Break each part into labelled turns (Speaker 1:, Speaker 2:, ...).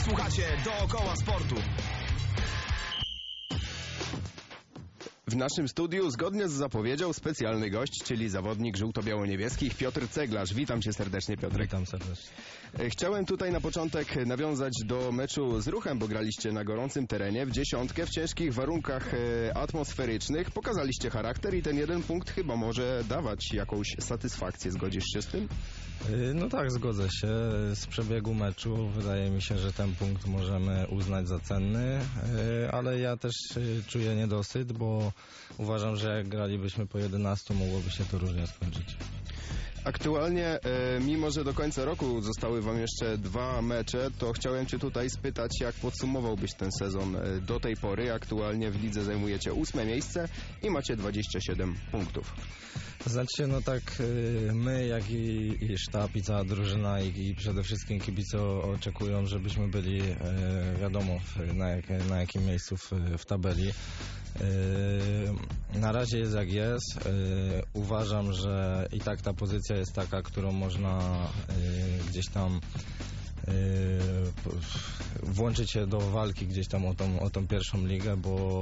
Speaker 1: Słuchacie Dookoła Sportu. W naszym studiu, zgodnie z zapowiedzią, specjalny gość, czyli zawodnik żółto-biało-niebieskich Piotr Ceglarz. Witam cię serdecznie, Piotr.
Speaker 2: Witam serdecznie.
Speaker 1: Chciałem tutaj na początek nawiązać do meczu z Ruchem, bo graliście na gorącym terenie, w dziesiątkę, w ciężkich warunkach atmosferycznych. Pokazaliście charakter i ten jeden punkt chyba może dawać jakąś satysfakcję. Zgodzisz się z tym?
Speaker 2: No tak, zgodzę się. Z przebiegu meczu wydaje mi się, że ten punkt możemy uznać za cenny, ale ja też czuję niedosyt, bo uważam, że jak gralibyśmy po 11, mogłoby się to różnie skończyć.
Speaker 1: Aktualnie, mimo że do końca roku zostały wam jeszcze 2 mecze, to chciałem cię tutaj spytać, jak podsumowałbyś ten sezon do tej pory. Aktualnie w lidze zajmujecie 8 miejsce i macie 27 punktów.
Speaker 2: Znaczy, no tak, my jak i sztab i cała drużyna i przede wszystkim kibice oczekują, żebyśmy byli, wiadomo, na jakim miejscu w tabeli. Na razie jest jak jest. Uważam, że i tak ta pozycja jest taka, którą można gdzieś tam włączyć się do walki gdzieś tam o tą pierwszą ligę, bo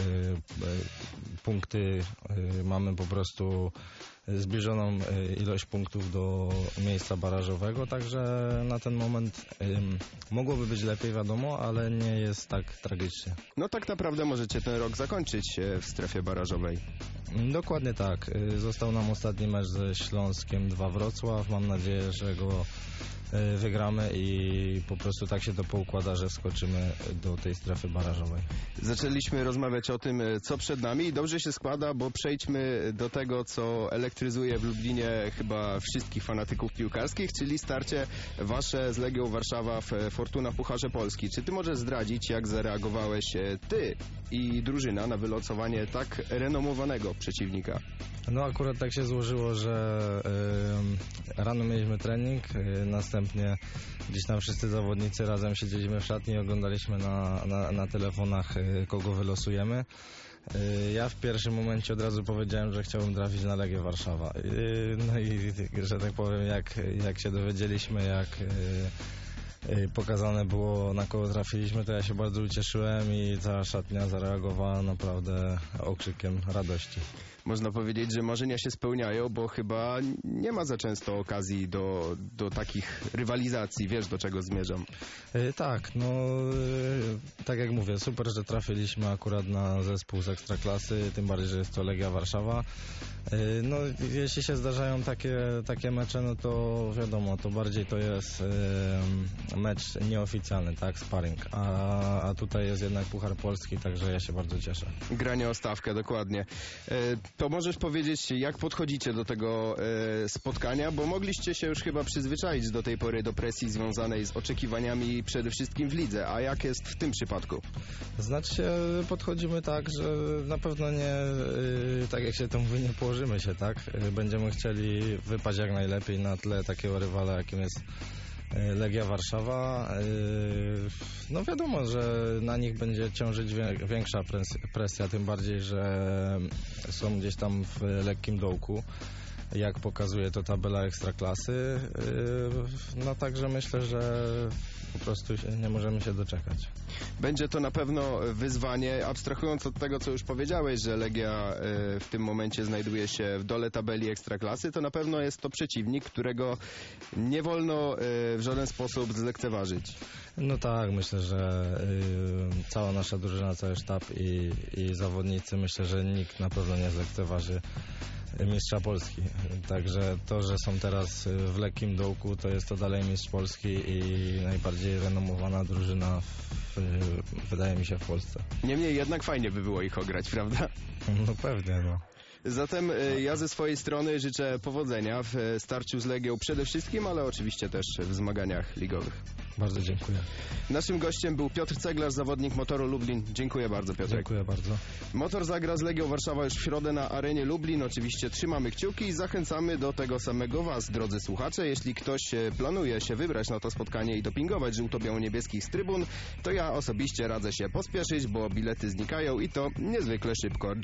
Speaker 2: punkty mamy po prostu zbliżoną ilość punktów do miejsca barażowego, także na ten moment mogłoby być lepiej, wiadomo, ale nie jest tak tragicznie. No tak naprawdę możecie ten rok zakończyć w strefie barażowej. Dokładnie tak. Został nam ostatni mecz ze Śląskiem 2 Wrocław. Mam nadzieję, że go wygramy i po prostu tak się to poukłada, że wskoczymy do tej strefy barażowej. Zaczęliśmy rozmawiać o tym, co przed nami i dobrze się składa, bo przejdźmy do tego, co elektryzuje w Lublinie chyba wszystkich fanatyków piłkarskich, czyli starcie wasze z Legią Warszawa w Fortuna Pucharze Polski. Czy ty możesz zdradzić, jak zareagowałeś ty i drużyna na wylosowanie tak renomowanego przeciwnika? No akurat tak się złożyło, że rano mieliśmy trening, następnie gdzieś tam wszyscy zawodnicy razem siedzieliśmy w szatni i oglądaliśmy na telefonach, kogo wylosujemy. Ja w pierwszym momencie od razu powiedziałem, że chciałbym trafić na Legię Warszawa. No i, że tak powiem, jak się dowiedzieliśmy, jak pokazane było, na kogo trafiliśmy, to ja się bardzo ucieszyłem i cała szatnia zareagowała naprawdę okrzykiem radości. Można powiedzieć, że marzenia się spełniają, bo chyba nie ma za często okazji do takich rywalizacji. Wiesz, do czego zmierzam? Tak, no tak jak mówię, super, że trafiliśmy akurat na zespół z Ekstraklasy, tym bardziej, że jest to Legia Warszawa. No jeśli się zdarzają takie mecze, no to wiadomo, to bardziej to jest mecz nieoficjalny, tak, sparring, a tutaj jest jednak Puchar Polski, także ja się bardzo cieszę. Granie o stawkę, dokładnie. To możesz powiedzieć, jak podchodzicie do tego spotkania, bo mogliście się już chyba przyzwyczaić do tej pory do presji związanej z oczekiwaniami przede wszystkim w lidze, a jak jest w tym przypadku? Znaczy podchodzimy tak, że na pewno nie, tak jak się to mówi, nie położymy się, tak? Będziemy chcieli wypaść jak najlepiej na tle takiego rywala, jakim jest Legia Warszawa. No wiadomo, że na nich będzie ciążyć większa presja, tym bardziej, że są gdzieś tam w lekkim dołku, jak pokazuje to tabela Ekstraklasy. No także myślę, że po prostu nie możemy się doczekać. Będzie to na pewno wyzwanie, abstrahując od tego, co już powiedziałeś, że Legia w tym momencie znajduje się w dole tabeli Ekstraklasy, to na pewno jest to przeciwnik, którego nie wolno w żaden sposób zlekceważyć. No tak, myślę, że cała nasza drużyna, cały sztab i zawodnicy, myślę, że nikt na pewno nie zlekceważy mistrza Polski. Także to, że są teraz w lekkim dołku, to jest to dalej mistrz Polski i najbardziej renomowana drużyna wydaje mi się w Polsce. Niemniej jednak fajnie by było ich ograć, prawda? No pewnie, no. Zatem ja ze swojej strony życzę powodzenia w starciu z Legią przede wszystkim, ale oczywiście też w zmaganiach ligowych. Bardzo dziękuję. Naszym gościem był Piotr Ceglarz, zawodnik Motoru Lublin. Dziękuję bardzo, Piotr. Dziękuję bardzo. Motor zagra z Legią Warszawa już w środę na arenie Lublin. Oczywiście trzymamy kciuki i zachęcamy do tego samego Was, drodzy słuchacze. Jeśli ktoś planuje się wybrać na to spotkanie i dopingować żółto-biało-niebieskich z trybun, to ja osobiście radzę się pospieszyć, bo bilety znikają i to niezwykle szybko.